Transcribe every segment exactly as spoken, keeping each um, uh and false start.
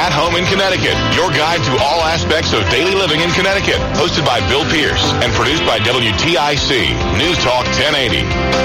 At Home in Connecticut, your guide to all aspects of daily living in Connecticut. Hosted by Bill Pierce and produced by W T I C News Talk ten eighty.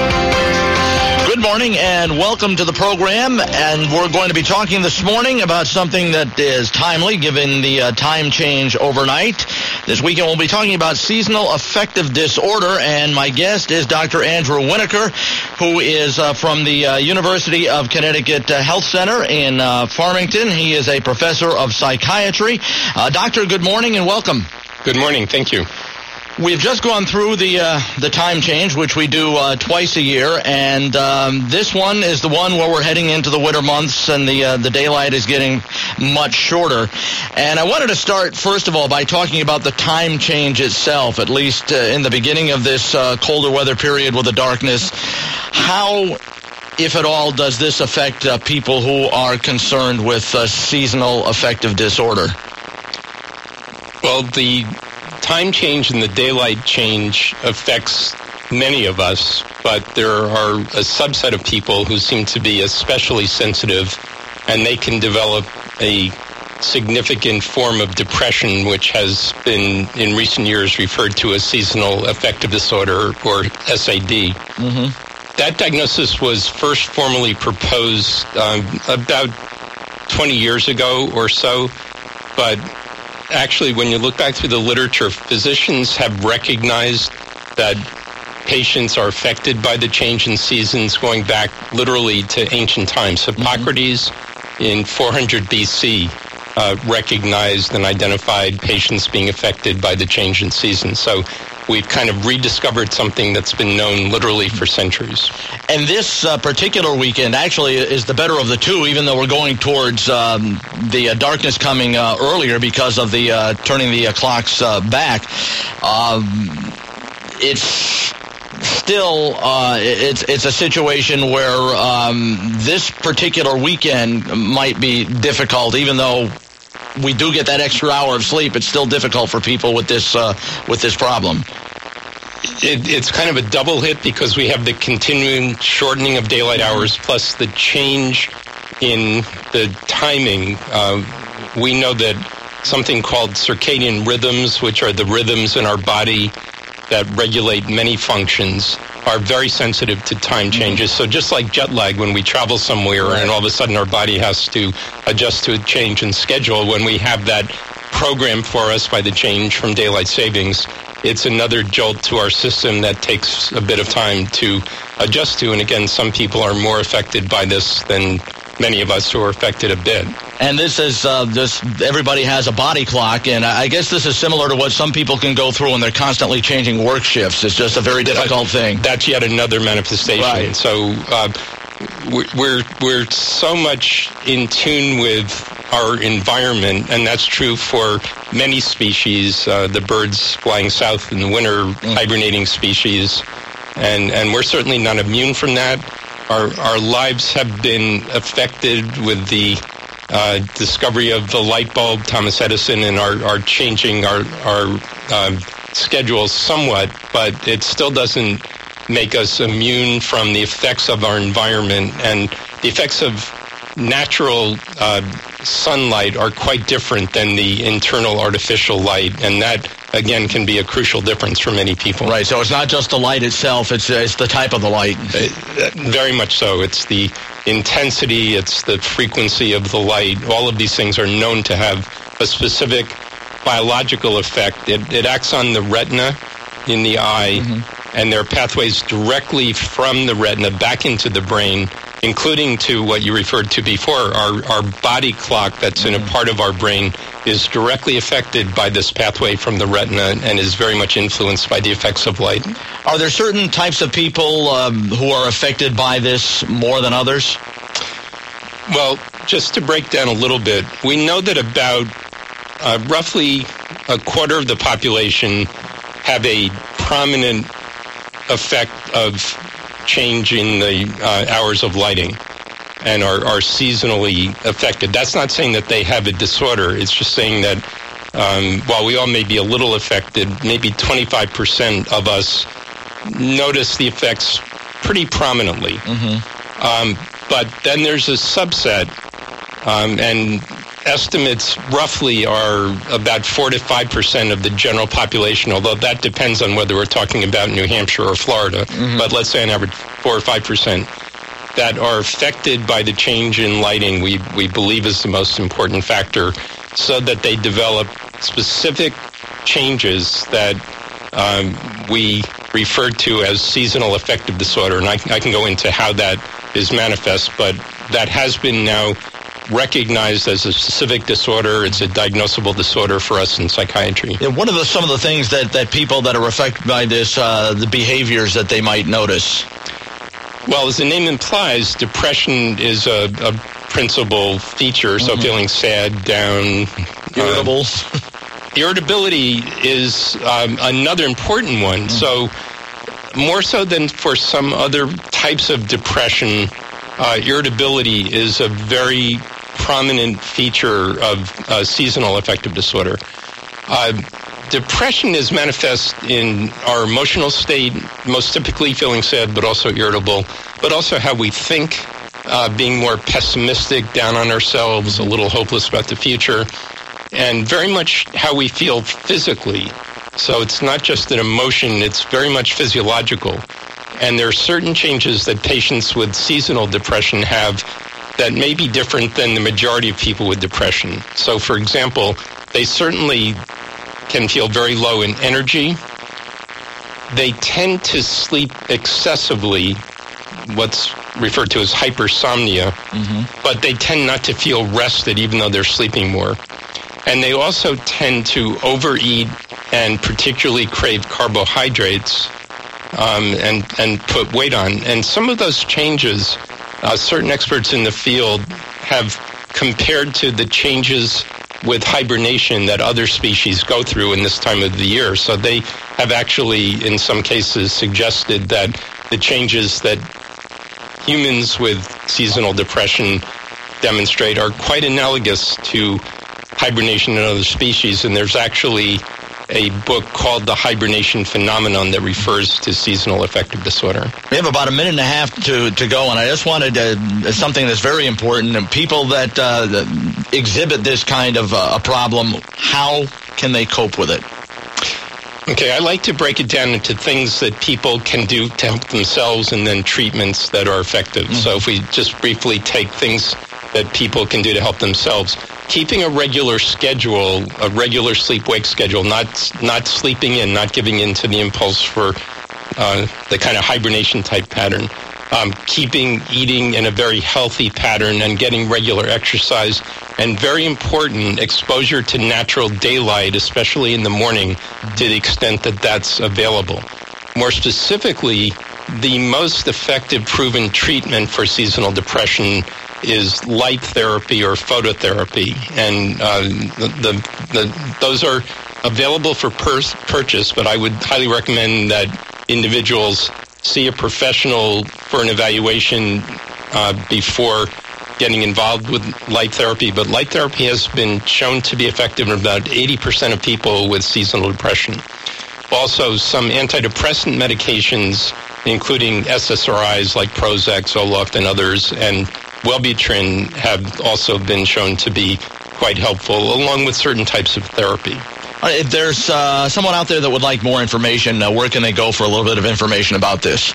Good morning and welcome to the program, and we're going to be talking this morning about something that is timely given the uh, time change overnight. This weekend we'll be talking about seasonal affective disorder, and my guest is Doctor Andrew Winokur, who is uh, from the uh, University of Connecticut uh, Health Center in uh, Farmington. He is a professor of psychiatry. Uh, doctor, good morning and welcome. Good morning. Thank you. We've just gone through the uh, the time change, which we do uh, twice a year, and um, this one is the one where we're heading into the winter months, and the uh, the daylight is getting much shorter. And I wanted to start, first of all, by talking about the time change itself, at least uh, in the beginning of this uh, colder weather period with the darkness. How, if at all, does this affect uh, people who are concerned with uh, seasonal affective disorder? Well, the time change and the daylight change affects many of us, but there are a subset of people who seem to be especially sensitive, and they can develop a significant form of depression, which has been in recent years referred to as seasonal affective disorder, or S A D. Mm-hmm. That diagnosis was first formally proposed um, about twenty years ago or so, but actually, when you look back through the literature, physicians have recognized that patients are affected by the change in seasons going back literally to ancient times. Hippocrates mm-hmm. in four hundred B C uh, recognized and identified patients being affected by the change in seasons. So we've kind of rediscovered something that's been known literally for centuries. And this uh, particular weekend actually is the better of the two, even though we're going towards um, the uh, darkness coming uh, earlier because of the uh, turning the uh, clocks uh, back. Um, it's still uh, it's it's a situation where um, this particular weekend might be difficult, even though we do get that extra hour of sleep. It's still difficult for people with this uh, with this problem. It, it's kind of a double hit because we have the continuing shortening of daylight hours plus the change in the timing. Uh, we know that something called circadian rhythms, which are the rhythms in our body that regulate many functions, are very sensitive to time changes. So just like jet lag, when we travel somewhere right. and all of a sudden our body has to adjust to a change in schedule, when we have that programmed for us by the change from daylight savings, it's another jolt to our system that takes a bit of time to adjust to. And again, some people are more affected by this than many of us who are affected a bit. And this is uh, this. Everybody has a body clock, and I guess this is similar to what some people can go through when they're constantly changing work shifts. It's just a very difficult thing. That's yet another manifestation. Right. So uh, we're we're so much in tune with our environment, and that's true for many species. Uh, the birds flying south in the winter, mm. hibernating species, and and we're certainly not immune from that. Our our lives have been affected with the uh, discovery of the light bulb, Thomas Edison, and are are changing our our uh, schedules somewhat, but it still doesn't make us immune from the effects of our environment. And the effects of natural uh, sunlight are quite different than the internal artificial light, and that again can be a crucial difference for many people. Right, so it's not just the light itself, it's, it's the type of the light. Uh, very much so. It's the intensity, it's the frequency of the light. All of these things are known to have a specific biological effect. It, it acts on the retina in the eye, mm-hmm. and there are pathways directly from the retina back into the brain, including to what you referred to before, our, our body clock that's in a part of our brain is directly affected by this pathway from the retina and is very much influenced by the effects of light. Are there certain types of people um, who are affected by this more than others? Well, just to break down a little bit, we know that about uh, roughly a quarter of the population have a prominent effect of change in the uh, hours of lighting and are, are seasonally affected. That's not saying that they have a disorder. It's just saying that um, while we all may be a little affected, maybe twenty-five percent of us notice the effects pretty prominently. Mm-hmm. Um, but then there's a subset, um, and estimates roughly are about four to five percent of the general population, although that depends on whether we're talking about New Hampshire or Florida. Mm-hmm. But let's say on average four or five percent that are affected by the change in lighting, we, we believe is the most important factor, so that they develop specific changes that um, we refer to as seasonal affective disorder. And I, I can go into how that is manifest, but that has been now recognized as a specific disorder. It's a diagnosable disorder for us in psychiatry. Yeah, what are the, some of the things that, that people that are affected by this, uh, the behaviors that they might notice? Well, as the name implies, depression is a, a principal feature, so mm-hmm. feeling sad, down. Irritable. Uh, irritability is um, another important one. Mm-hmm. So more so than for some other types of depression, uh, irritability is a very prominent feature of uh, seasonal affective disorder. Uh, depression is manifest in our emotional state, most typically feeling sad, but also irritable, but also how we think, uh, being more pessimistic, down on ourselves, a little hopeless about the future, and very much how we feel physically. So it's not just an emotion, it's very much physiological. And there are certain changes that patients with seasonal depression have that may be different than the majority of people with depression. So, for example, they certainly can feel very low in energy. They tend to sleep excessively, what's referred to as hypersomnia, mm-hmm. but they tend not to feel rested even though they're sleeping more. And they also tend to overeat and particularly crave carbohydrates um, and, and put weight on. And some of those changes, uh, certain experts in the field have compared to the changes with hibernation that other species go through in this time of the year. So they have actually, in some cases, suggested that the changes that humans with seasonal depression demonstrate are quite analogous to hibernation in other species. And there's actually a book called The Hibernation Phenomenon that refers to seasonal affective disorder. We have about a minute and a half to, to go, and I just wanted to, something that's very important. And people that, uh, that exhibit this kind of uh, a problem, how can they cope with it? Okay, I like to break it down into things that people can do to help themselves and then treatments that are effective. Mm-hmm. So if we just briefly take things that people can do to help themselves, keeping a regular schedule, a regular sleep-wake schedule, not not sleeping in, not giving in to the impulse for uh, the kind of hibernation-type pattern, um, keeping eating in a very healthy pattern and getting regular exercise, and very important, exposure to natural daylight, especially in the morning, to the extent that that's available. More specifically, the most effective proven treatment for seasonal depression is light therapy or phototherapy, and uh, the, the, the, those are available for pur- purchase, but I would highly recommend that individuals see a professional for an evaluation uh, before getting involved with light therapy. But light therapy has been shown to be effective in about eighty percent of people with seasonal depression. Also, some antidepressant medications, including S S R Is like Prozac, Zoloft, and others, and Wellbutrin have also been shown to be quite helpful, along with certain types of therapy. If there's uh, someone out there that would like more information, uh, where can they go for a little bit of information about this?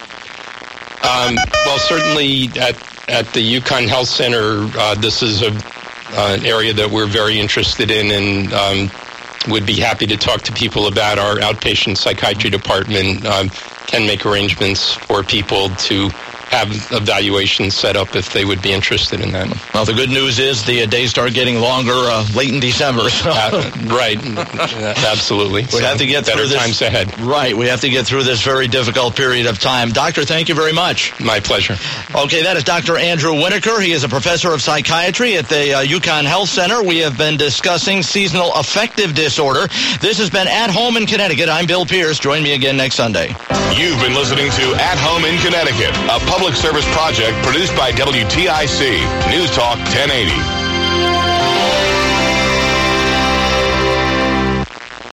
Um, well, certainly at, at the UConn Health Center, uh, this is a, uh, an area that we're very interested in, and um, would be happy to talk to people about. Our outpatient psychiatry department um, can make arrangements for people to have evaluations set up if they would be interested in that. Well, the good news is the uh, days start getting longer uh, late in December. So. Uh, right. Absolutely. We so have to get better through this, times ahead. Right. We have to get through this very difficult period of time. Doctor, thank you very much. My pleasure. Okay, that is Doctor Andrew Winokur. He is a professor of psychiatry at the uh, UConn Health Center. We have been discussing seasonal affective disorder. This has been At Home in Connecticut. I'm Bill Pierce. Join me again next Sunday. You've been listening to At Home in Connecticut, a public service project produced by W T I C News Talk ten eighty.